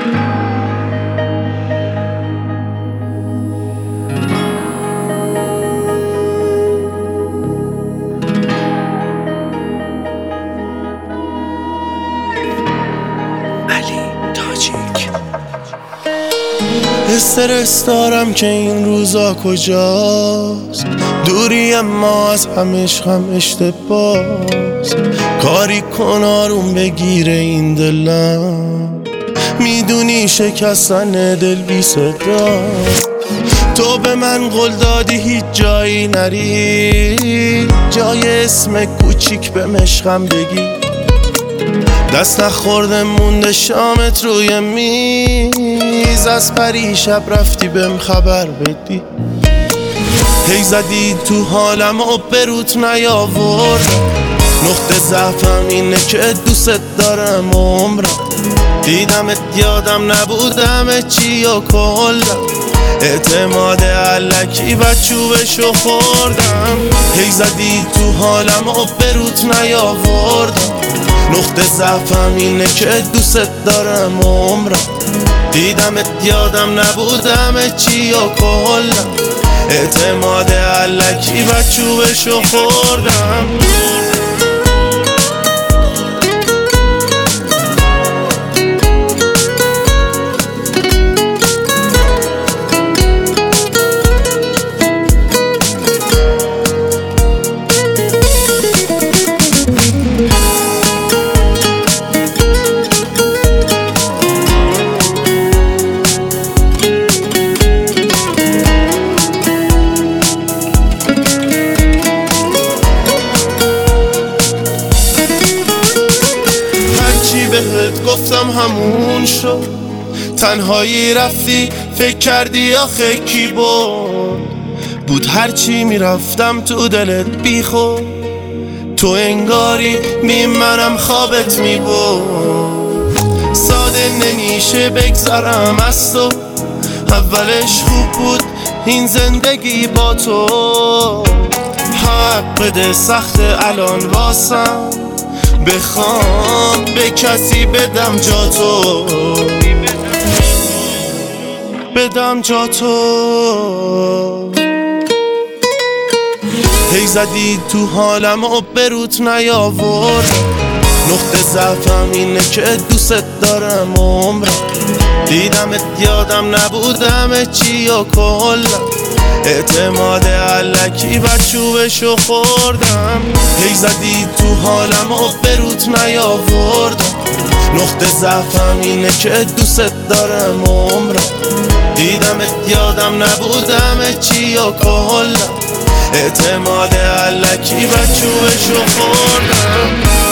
استرس دارم که این روزا کجاست، دوری اما از همش هم اشتباس. کاری کن آروم بگیره این دلم، میدونی شکستن دل بی صداست. تو به من قول دادی هیچ جایی نری، جای اسم کوچیک به مشقم بگی. دست نخورده مونده شامت روی میز، از پریشب رفتی بهم خبر بدی. هی زدی تو حالم و بروت نیاوردم، نقطه ضعفم اینه که دوست دارم عمرم. دیدمت یادم نبودم چی و کلم، اعتماد علکی و چوبشو خوردم. هی زدی تو حالم و بروت نیاوردم، نقطه ضعفم اینه که دوست دارم عمرم. دیدمت یادم نبودم چی و کلم، اعتماد علکی و چوبشو خوردم. بهت گفتم همون شد، تنهایی رفتی فکر کردی آخه کی بود هرچی میرفتم تو دلت بی خود. تو انگاری بی منم خوابت میبود، ساده نمیشه بگذرم از تو. اولش خوب بود این زندگی با تو، حق بده سخت الان واسم، بخوام به کسی بدم جا تو، بدم جا تو. هی زدی تو حالم و بروت نیاوردم، نقطه ضعفم اینه که دوست دارم عمرم. دیدمت یادم نبودم چی و کلم، اعتماد علکی و چوبشو خوردم. هی زدی تو حالم و بروت نیاوردم، نقطه ضعفم اینه که دوست دارم عمرم. دیدمت یادم نبودم چی و کلم، اعتماد علکی و چوبشو خوردم.